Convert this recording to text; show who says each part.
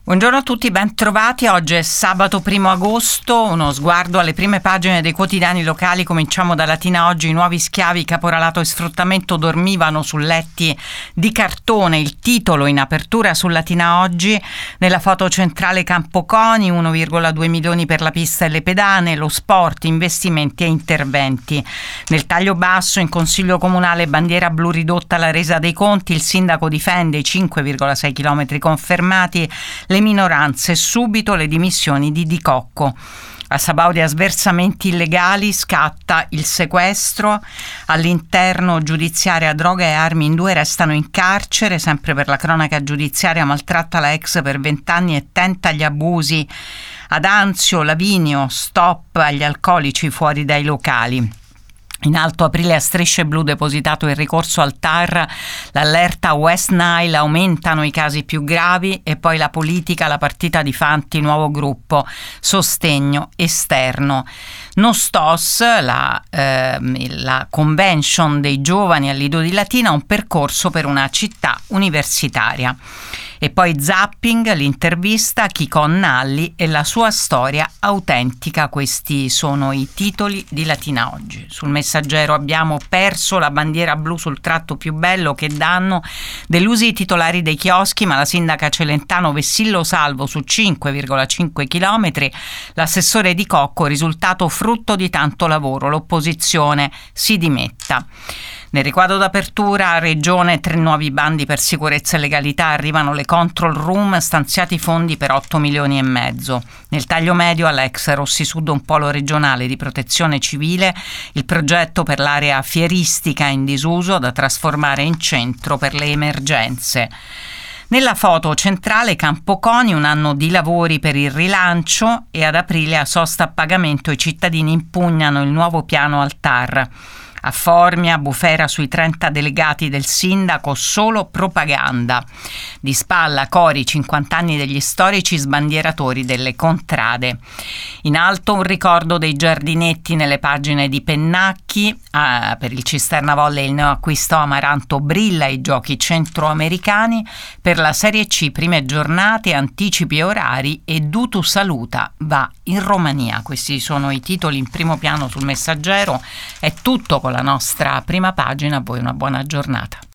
Speaker 1: Buongiorno a tutti, ben trovati. Oggi è sabato 1 agosto, uno sguardo alle prime pagine dei quotidiani locali. Cominciamo da Latina Oggi. I nuovi schiavi, caporalato e sfruttamento dormivano su letti di cartone. Il titolo in apertura su Latina Oggi. Nella foto centrale Campoconi, 1,2 milioni per la pista e le pedane, lo sport, investimenti e interventi. Nel taglio basso, in Consiglio Comunale, bandiera blu ridotta alla resa dei conti. Il sindaco difende i 5,6 chilometri confermati. Le minoranze, subito le dimissioni di Di Cocco. A Sabaudia sversamenti illegali, scatta il sequestro. All'interno giudiziaria, droga e armi in 2 restano in carcere. Sempre per la cronaca giudiziaria, maltratta la ex per 20 anni e tenta gli abusi. Ad Anzio, Lavinio, stop agli alcolici fuori dai locali. In alto aprile a Strisce Blu depositato il ricorso al TAR, l'allerta West Nile, aumentano i casi più gravi e poi la politica, la partita di Fanti, nuovo gruppo, sostegno esterno. Nostos, la convention dei giovani al Lido di Latina, un percorso per una città universitaria. E poi zapping, l'intervista, Chicon Nalli e la sua storia autentica. Questi sono i titoli di Latina Oggi. Sul Messaggero abbiamo perso la bandiera blu sul tratto più bello, che danno, delusi i titolari dei chioschi, ma la sindaca Celentano Vessillo salvo su 5,5 chilometri, l'assessore Di Cocco, risultato frutto di tanto lavoro, l'opposizione si dimetta. Nel riquadro d'apertura, Regione, 3 nuovi bandi per sicurezza e legalità, arrivano le control room, stanziati fondi per 8 milioni e mezzo. Nel taglio medio, all'ex Rossi Sud, un polo regionale di protezione civile, il progetto per l'area fieristica in disuso da trasformare in centro per le emergenze. Nella foto centrale Campoconi, un anno di lavori per il rilancio, e ad aprile a sosta a pagamento i cittadini impugnano il nuovo piano al TAR. A Formia, bufera sui 30 delegati del sindaco, solo propaganda. Di spalla Cori, 50 anni degli storici sbandieratori delle contrade. In alto un ricordo dei giardinetti nelle pagine di Pennacchi. Per il Cisternavolle il neoacquisto Amaranto brilla ai giochi centroamericani. Per la Serie C prime giornate, anticipi e orari, e Dutu Saluta va in Romania. Questi sono i titoli in primo piano sul Messaggero. È tutto con la nostra prima pagina. A voi una buona giornata.